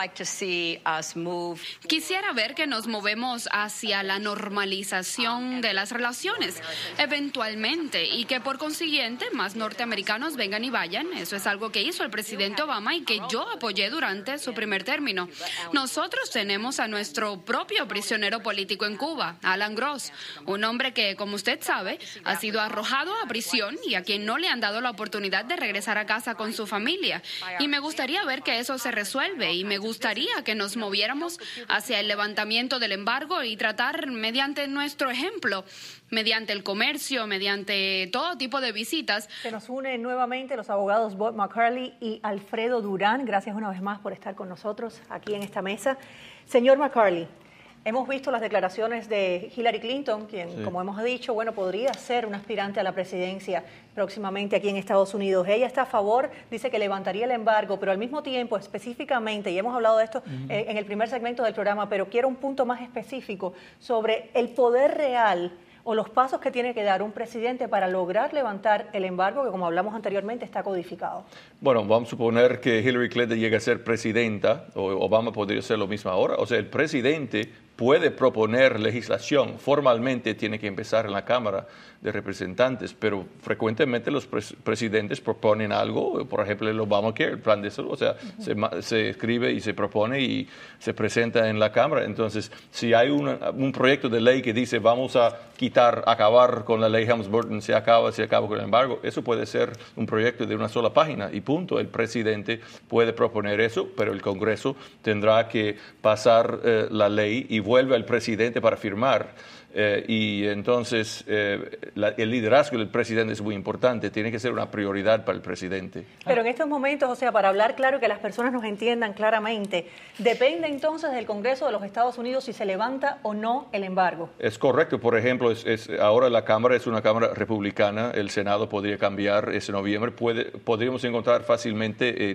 Quisiera ver que nos movemos hacia la normalización de las relaciones, eventualmente, y que por consiguiente más norteamericanos vengan y vayan. Eso es algo que hizo el presidente Obama y que yo apoyé durante su primer término. Nosotros tenemos a nuestro propio prisionero político en Cuba, Alan Gross, un hombre que, como usted sabe, ha sido arrojado a prisión y a quien no le han dado la oportunidad de regresar a casa con su familia. Y me gustaría ver que eso se resuelve y me gustaría que nos moviéramos hacia el levantamiento del embargo y tratar mediante nuestro ejemplo, mediante el comercio, mediante todo tipo de visitas. Se nos unen nuevamente los abogados Bob McCarley y Alfredo Durán. Gracias una vez más por estar con nosotros aquí en esta mesa. Señor McCarley, hemos visto las declaraciones de Hillary Clinton, quien, como hemos dicho, bueno, podría ser una aspirante a la presidencia próximamente aquí en Estados Unidos. Ella está a favor, dice que levantaría el embargo, pero al mismo tiempo, específicamente, y hemos hablado de esto en el primer segmento del programa, pero quiero un punto más específico sobre el poder real o los pasos que tiene que dar un presidente para lograr levantar el embargo que, como hablamos anteriormente, está codificado. Bueno, vamos a suponer que Hillary Clinton llegue a ser presidenta, o Obama podría ser lo mismo ahora. O sea, el presidente puede proponer legislación, formalmente tiene que empezar en la Cámara de Representantes, pero frecuentemente los presidentes proponen algo, por ejemplo el Obamacare, el plan de salud, o sea, se escribe y se propone y se presenta en la Cámara. Entonces, si hay un proyecto de ley que dice vamos a acabar con la ley Helms-Burton, se acaba con el embargo, eso puede ser un proyecto de una sola página y punto. El presidente puede proponer eso, pero el Congreso tendrá que pasar la ley y vuelve al presidente para firmar. Y entonces el liderazgo del presidente es muy importante, tiene que ser una prioridad para el presidente. Pero en estos momentos, o sea, para hablar claro y que las personas nos entiendan claramente, depende entonces del Congreso de los Estados Unidos si se levanta o no el embargo. Es correcto, por ejemplo, ahora la Cámara es una Cámara republicana, el Senado podría cambiar ese noviembre, podríamos encontrar fácilmente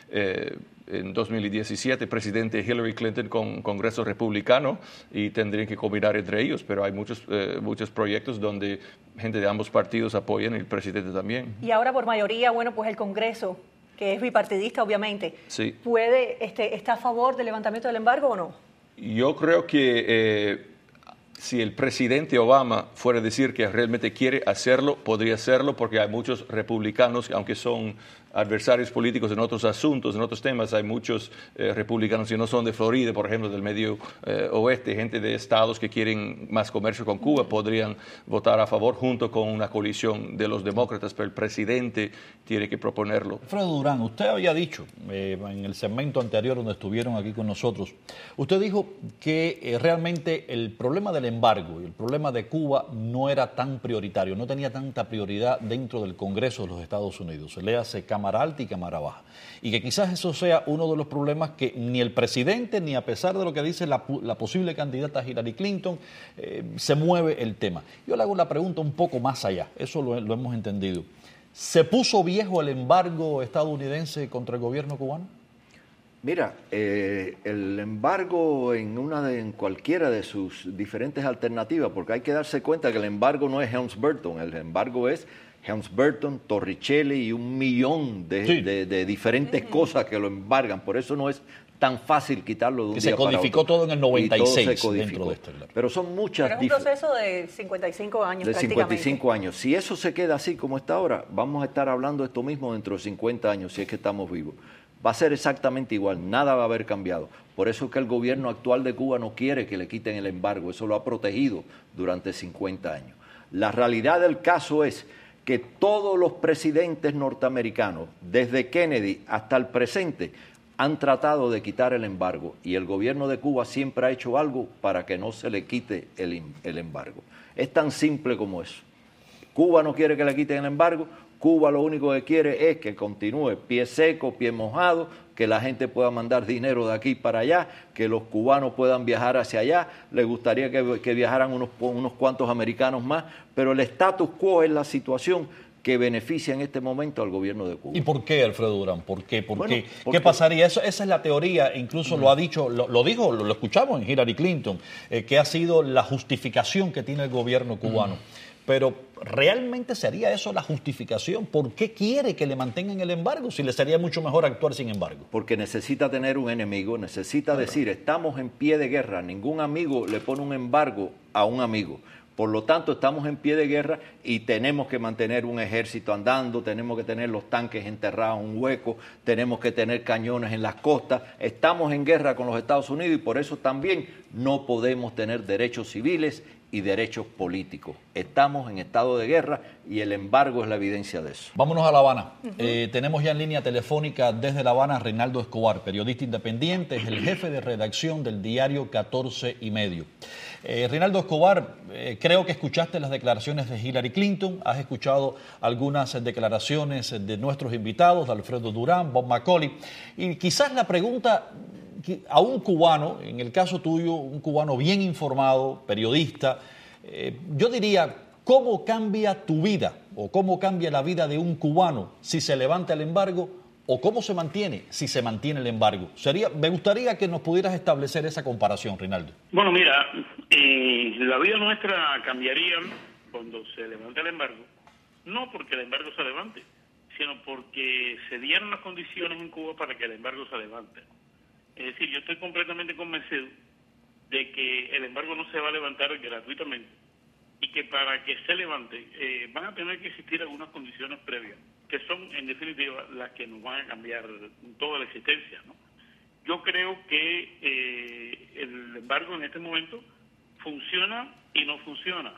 en 2017 presidente Hillary Clinton con Congreso republicano y tendrían que combinar entre ellos, pero hay muchos proyectos donde gente de ambos partidos apoyan y el presidente también. Y ahora por mayoría, bueno, pues el Congreso, que es bipartidista obviamente, sí, ¿está a favor del levantamiento del embargo o no? Yo creo que si el presidente Obama fuera a decir que realmente quiere hacerlo, podría hacerlo, porque hay muchos republicanos, aunque son adversarios políticos en otros asuntos, en otros temas, hay muchos republicanos que no son de Florida, por ejemplo, del medio oeste, gente de estados que quieren más comercio con Cuba, podrían votar a favor junto con una coalición de los demócratas, pero el presidente tiene que proponerlo. Alfredo Durán, usted había dicho en el segmento anterior donde estuvieron aquí con nosotros, usted dijo que realmente el problema del embargo y el problema de Cuba no era tan prioritario, no tenía tanta prioridad dentro del Congreso de los Estados Unidos, léase Cámara Alta y Cámara Baja, y que quizás eso sea uno de los problemas que ni el presidente, ni a pesar de lo que dice la posible candidata Hillary Clinton, se mueve el tema. Yo le hago la pregunta un poco más allá, eso lo hemos entendido. ¿Se puso viejo el embargo estadounidense contra el gobierno cubano? Mira, el embargo en cualquiera de sus diferentes alternativas, porque hay que darse cuenta que el embargo no es Helms-Burton, el embargo es Helms-Burton, Torricelli y un millón de diferentes cosas que lo embargan. Por eso no es tan fácil quitarlo de un día para otro. Se codificó todo en el 96 dentro de este. Pero son muchas... Pero es un proceso de 55 años prácticamente. 55 años. Si eso se queda así como está ahora, vamos a estar hablando de esto mismo dentro de 50 años, si es que estamos vivos. Va a ser exactamente igual, nada va a haber cambiado. Por eso es que el gobierno actual de Cuba no quiere que le quiten el embargo, eso lo ha protegido durante 50 años. La realidad del caso es que todos los presidentes norteamericanos, desde Kennedy hasta el presente, han tratado de quitar el embargo y el gobierno de Cuba siempre ha hecho algo para que no se le quite el embargo. Es tan simple como eso. Cuba no quiere que le quiten el embargo, Cuba lo único que quiere es que continúe pie seco, pie mojado, que la gente pueda mandar dinero de aquí para allá, que los cubanos puedan viajar hacia allá. Le gustaría que viajaran unos cuantos americanos más, pero el status quo es la situación que beneficia en este momento al gobierno de Cuba. ¿Y por qué, Alfredo Durán? ¿Por qué? ¿Qué pasaría? Esa es la teoría, incluso lo escuchamos en Hillary Clinton, que ha sido la justificación que tiene el gobierno cubano. Pero ¿realmente sería eso la justificación? ¿Por qué quiere que le mantengan el embargo si le sería mucho mejor actuar sin embargo? Porque necesita tener un enemigo, necesita decir, estamos en pie de guerra, ningún amigo le pone un embargo a un amigo. Por lo tanto, estamos en pie de guerra y tenemos que mantener un ejército andando, tenemos que tener los tanques enterrados en un hueco, tenemos que tener cañones en las costas. Estamos en guerra con los Estados Unidos y por eso también no podemos tener derechos civiles y derechos políticos. Estamos en estado de guerra y el embargo es la evidencia de eso. Vámonos a La Habana. Tenemos ya en línea telefónica desde La Habana a Reinaldo Escobar, periodista independiente, es el jefe de redacción del diario 14 y medio. Reinaldo Escobar, creo que escuchaste las declaraciones de Hillary Clinton, has escuchado algunas declaraciones de nuestros invitados, de Alfredo Durán, Bob Macaulay, y quizás la pregunta a un cubano, en el caso tuyo, un cubano bien informado, periodista, yo diría, ¿cómo cambia tu vida o cómo cambia la vida de un cubano si se levanta el embargo o cómo se mantiene si se mantiene el embargo? Me gustaría que nos pudieras establecer esa comparación, Reinaldo. Bueno, mira, la vida nuestra cambiaría cuando se levante el embargo, no porque el embargo se levante, sino porque se dieron las condiciones en Cuba para que el embargo se levante. Es decir, yo estoy completamente convencido de que el embargo no se va a levantar gratuitamente y que para que se levante van a tener que existir algunas condiciones previas, que son en definitiva las que nos van a cambiar toda la existencia, ¿no? Yo creo que el embargo en este momento funciona y no funciona.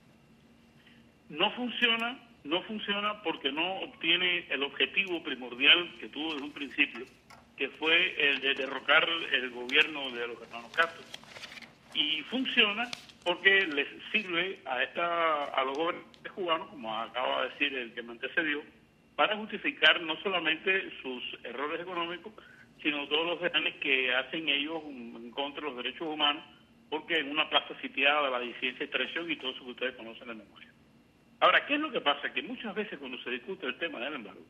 No funciona porque no obtiene el objetivo primordial que tuvo desde un principio, que fue el de derrocar el gobierno de los hermanos Castro. Y funciona porque les sirve a los gobernantes cubanos, como acaba de decir el que me antecedió, para justificar no solamente sus errores económicos, sino todos los daños que hacen ellos en contra de los derechos humanos, porque en una plaza sitiada, la disidencia y traición y todo eso que ustedes conocen de memoria. Ahora, ¿qué es lo que pasa? Que muchas veces cuando se discute el tema del embargo,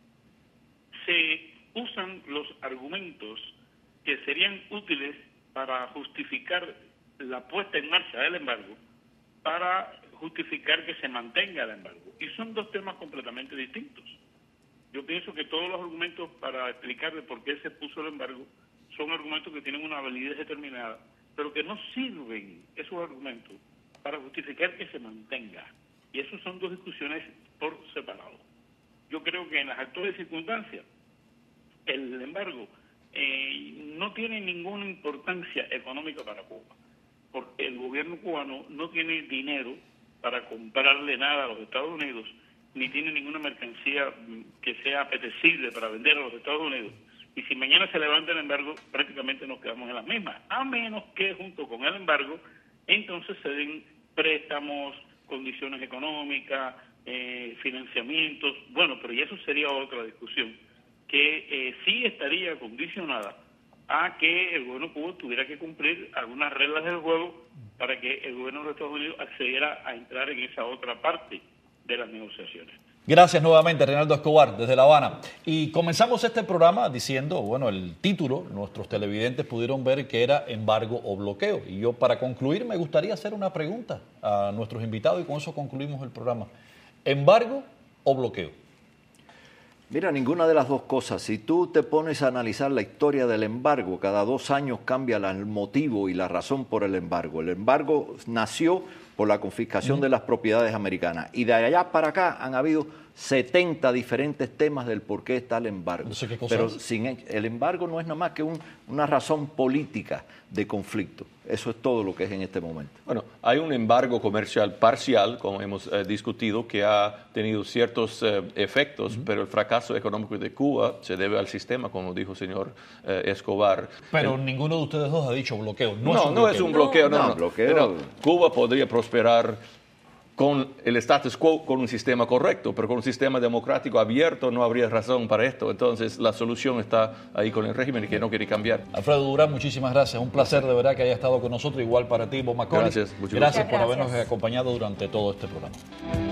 se usan los argumentos que serían útiles para justificar la puesta en marcha del embargo, para justificar que se mantenga el embargo. Y son dos temas completamente distintos. Yo pienso que todos los argumentos para explicar de por qué se puso el embargo son argumentos que tienen una validez determinada, pero que no sirven esos argumentos para justificar que se mantenga. Y eso son dos discusiones por separado. Yo creo que en las actuales circunstancias el embargo no tiene ninguna importancia económica para Cuba, porque el gobierno cubano no tiene dinero para comprarle nada a los Estados Unidos, ni tiene ninguna mercancía que sea apetecible para vender a los Estados Unidos. Y si mañana se levanta el embargo, prácticamente nos quedamos en las mismas, a menos que junto con el embargo, entonces se den préstamos, condiciones económicas, financiamientos, bueno, pero y eso sería otra discusión, que sí estaría condicionada a que el gobierno cubano tuviera que cumplir algunas reglas del juego para que el gobierno de los Estados Unidos accediera a entrar en esa otra parte de las negociaciones. Gracias nuevamente, Reinaldo Escobar, desde La Habana. Y comenzamos este programa diciendo, bueno, el título, nuestros televidentes pudieron ver que era embargo o bloqueo. Y yo, para concluir, me gustaría hacer una pregunta a nuestros invitados y con eso concluimos el programa. ¿Embargo o bloqueo? Mira, ninguna de las dos cosas. Si tú te pones a analizar la historia del embargo, cada 2 años cambia el motivo y la razón por el embargo. El embargo nació por la confiscación de las propiedades americanas. Y de allá para acá han habido 70 diferentes temas del por qué está el embargo. Pero el embargo no es nada más que una razón política de conflicto. Eso es todo lo que es en este momento. Bueno, hay un embargo comercial parcial, como hemos discutido, que ha tenido ciertos efectos, pero el fracaso económico de Cuba se debe al sistema, como dijo el señor Escobar. Pero ninguno de ustedes dos ha dicho bloqueo. No es un bloqueo. Pero Cuba podría prosperar con el status quo, con un sistema correcto, pero con un sistema democrático abierto no habría razón para esto. Entonces la solución está ahí con el régimen y que no quiere cambiar. Alfredo Durán, muchísimas gracias. Un placer de verdad que haya estado con nosotros. Igual para ti, Bob Macaulay. Gracias. Gracias por habernos acompañado durante todo este programa.